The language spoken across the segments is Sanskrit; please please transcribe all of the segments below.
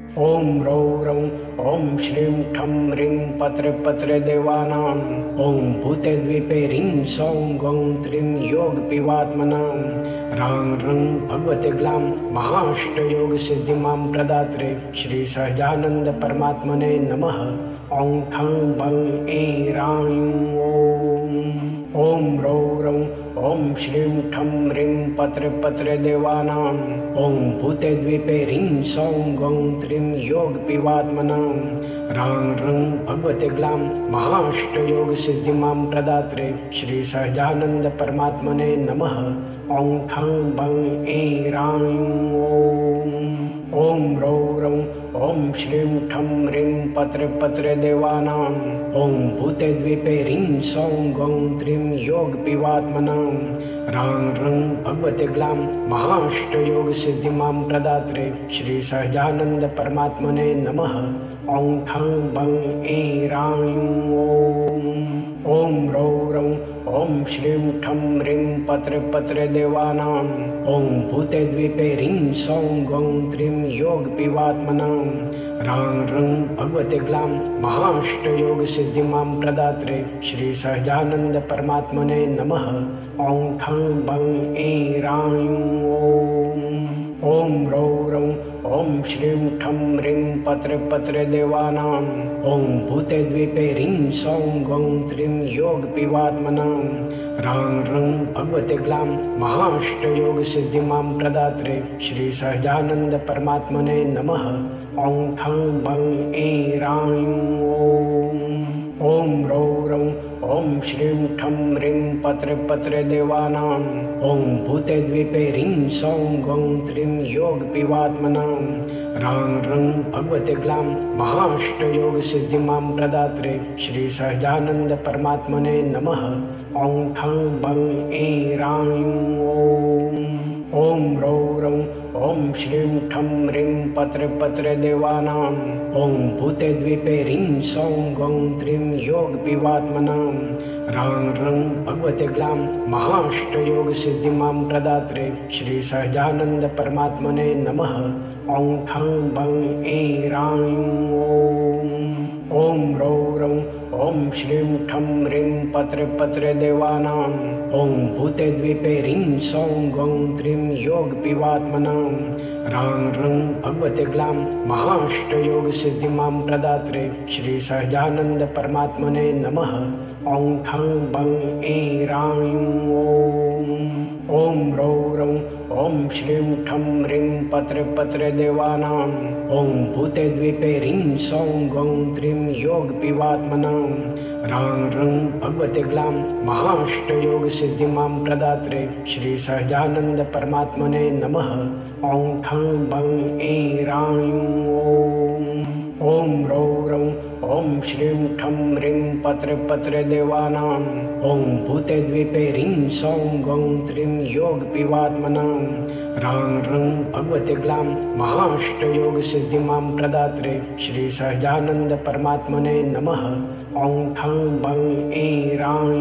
ॐ रौ रौ ॐ श्रीं ठं ह्रीं पत्रे देवानां ॐ भूते द्वीपे ह्रीं सौं गौं त्रीं योगपिवात्मनां रां रं भगवते ग्लां महाष्टयोगसिद्धिमां प्रदात्रे श्रीसहजानन्द परमात्मने नमः। ॐ ठं बं ऐरां ॐ रौ रौ ॐ श्रीं ठं ह्रीं पत्रे देवानां ॐ भूते द्वीपे ह्रीं सौं गौं त्रीं योगपिवात्मनां रां रं भगवते ग्लां महाष्टयोगसिद्धिमां प्रदात्रे श्रीसहजानन्द परमात्मने नमः। ॐ ठं बं ऐरां ॐ रौ रौ ॐ श्रीं ठं ह्रीं पत्रे देवानां ॐ भूते द्वीपे ह्रीं सौं गौं त्रीं योगपिवात्मनां रां रं भगवते ग्लां महाष्टयोगसिद्धिमां प्रदात्रे श्रीसहजानन्द परमात्मने नमः। ॐ ठं बं ऐरां ॐ रौ रौ ॐ श्रीं ठं ह्रीं पत्रे देवानां ॐ भूते द्वीपे ह्रीं सौं गौं त्रीं योगपिवात्मनां रां रं भगवते ग्लां महाष्टयोगसिद्धिमां प्रदात्रे श्रीसहजानन्द परमात्मने नमः। ॐ ठं बं ऐरां ॐ रौ रौ ॐ श्रीं ठं ह्रीं पत्रे देवानां ॐ भूते द्वीपे ह्रीं सौं गौं त्रीं योगपिवात्मनां रां रं भगवते ग्लां महाष्टयोगसिद्धिमां प्रदात्रे श्रीसहजानन्द परमात्मने नमः। ॐ ठं बं ऐरां ॐ रौ रौ ॐ श्रीं ठं ह्रीं पत्रे देवानां ॐ भूते द्वीपे ह्रीं सौं गौं त्रीं योगपिवात्मनां रां रं भगवते ग्लां महाष्टयोगसिद्धिमां प्रदात्रे श्रीसहजानन्द परमात्मने नमः। ॐ ठं बं ऐरां ॐ रौ रौ ॐ श्रीं ठं ह्रीं पत्रे देवानां ॐ भूते द्वीपे ह्रीं सौं गौं त्रीं योगपिवात्मनां रां रं भगवते ग्लां महाष्टयोगसिद्धिमां प्रदात्रे श्रीसहजानन्द परमात्मने नमः। ॐ ठं बं ऐरां ॐ रौ रौ ॐ श्रीं ठं ह्रीं पत्रे देवानां ॐ भूते द्वीपे ह्रीं सौं गौं त्रीं योगपिवात्मनां रां रं भगवते ग्लां महाष्टयोगसिद्धिमां प्रदात्रे श्रीसहजानन्द परमात्मने नमः। ॐ ठं बं ऐरां ॐ रौ रौ ॐ श्रीं ठं ह्रीं पत्रे देवानां ॐ भूते द्वीपे ह्रीं सौं गौं त्रीं योगपिवात्मनां रां रं भगवते ग्लां महाष्टयोगसिद्धिमां प्रदात्रे श्रीसहजानन्द परमात्मने नमः। ॐ ठं बं ऐरां ॐ रौ रौ ॐ श्रीं ठं ह्रीं पत्रे देवानां ॐ भूते द्वीपे ह्रीं सौं गौं त्रीं योगपिवात्मनां रां रं भगवते ग्लां महाष्टयोगसिद्धिमां प्रदात्रे श्रीसहजानन्द परमात्मने नमः। ॐ ठं बं ऐरां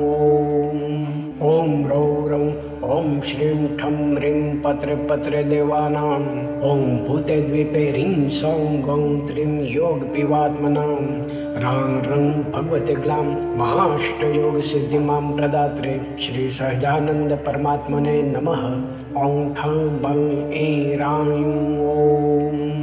ॐ रौ रौ ॐ श्रीं ठं ह्रीं पत्रे देवानां ॐ भूते द्वीपे ह्रीं सौं गौं त्रीं योगपिवात्मनां रां रं भगवते ग्लां महाष्टयोगसिद्धिमां प्रदात्रे श्रीसहजानन्द परमात्मने नमः। ॐ ठं बं ऐरां